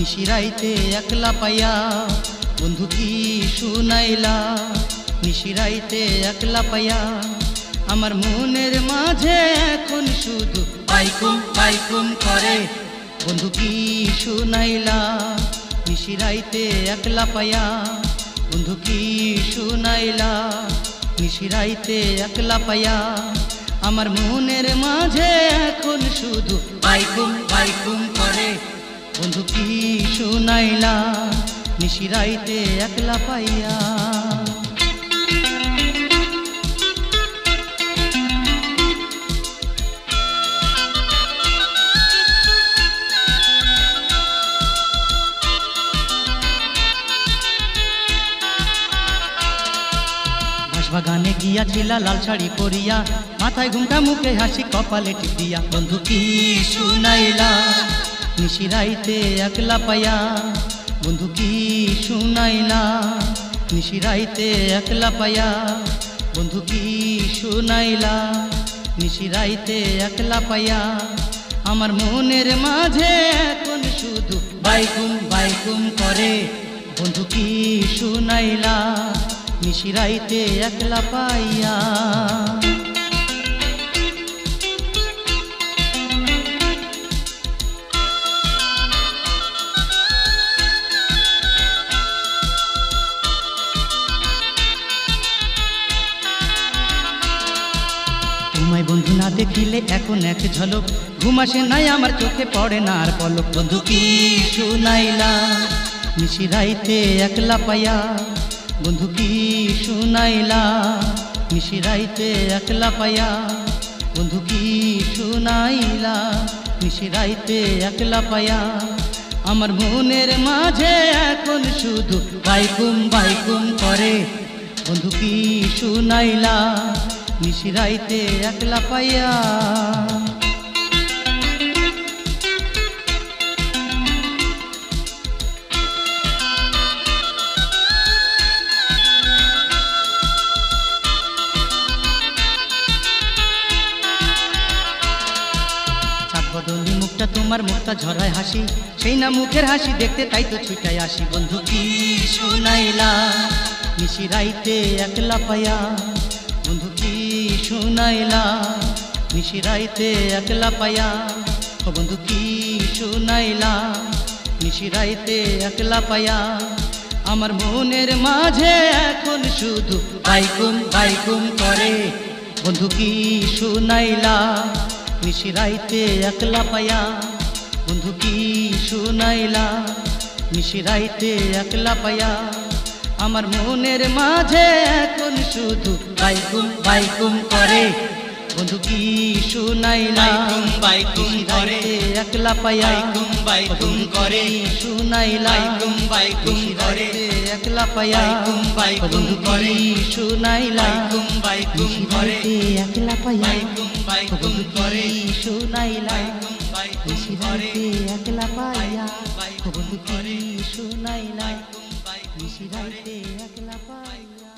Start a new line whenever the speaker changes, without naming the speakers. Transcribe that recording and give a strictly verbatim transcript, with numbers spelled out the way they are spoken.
নিশিরাইতে একলা পাইয়া বন্ধু কি শুনাইলা নিশিরাইতে একলা পাইয়া আমার মনের মাঝে এখন শুধু বাইকুম বাইকুম করে বন্ধু কি শুনাইলা নিশিরাইতে একলা পাইয়া বন্ধু কি শুনাইলা নিশিরাইতে একলা পাইয়া আমার মনের মাঝে এখন শুধু বাইকুম বাইকুম করে বন্ধু কি শুনাইলা নিশিরাইতে একলা পাইয়া বাগানে গিয়াছিলা লাল শাড়ি পরিয়া মাথায় ঘুমটা মুখে হাসি কপালে টিপ দিয়া বন্ধু কি শুনাইলা নিশিরাইতে একলা পাইয়া বন্ধু কি শুনাইলা নিশিরাইতে একলা পাইয়া বন্ধু কি শুনাইলা নিশিরাইতে একলা পাইয়া আমার মনের মাঝে এখন শুধু বাইকুম বাইকুম করে বন্ধু কি শুনাইলা নিশিরাইতে একলা পাইয়া তোমায় বন্ধু না দেখিলে এখন এক ঝলক ঘুম আসে নাই আমার চোখে পড়ে না আর পলক বন্ধু কি শুনাইলা নিশিরাইতে একলা পাইয়া বন্ধু কি শুনাইলা নিশিরাইতে একলা পাইয়া বন্ধু কি শুনাইলা নিশিরাইতে একলা পাইয়া আমার মনের মাঝে এখন শুধু বাইকুম বাইকুম করে বন্ধু কি শুনাইলা নিশিরাইতে একলা পাইয়া বদলি মুখটা তোমার মুখটা ঝরায় হাসি সেই না মুখের হাসি দেখতে তাই তো ছুটাই আসি বন্ধু কি শুনাইলা নিশিরাইতে একলা পাইয়া বন্ধু কি শুনাইলা নিশিরাইতে একলা পাইয়া ও বন্ধু কি শুনাইলা নিশিরাইতে একলা পাইয়া আমার মনের মাঝে এখন শুধু বাইকুম বাইকুম করে বন্ধু কি শুনাইলা নিশিরাইতে একলা পাইয়া বন্ধু কি শুনাইলা নিশিরাইতে একলা পাইয়া আমার মনের মাঝে এখন শুধু বাইকুম বাইকুম করে বন্ধু কি শুনাইলা
বাইকুম করে
একলা পাইয়া
বাইকুম বাইকুম করে
শুনাইলা
বাইকুম বাইকুম করে
একলা পাইয়া
বাইকুম বাইকুম করে
শুনাইলা
বাইকুম বাইকুম করে
একলা পাইয়া
বাইকুম বাইকুম করে
শুনাইলা
বাইকুম বাইকুম করে
একলা পাইয়া
বাইকুম করে
শুনাইলা
বাইকুম বাইকুম করে
একলা পাইয়া।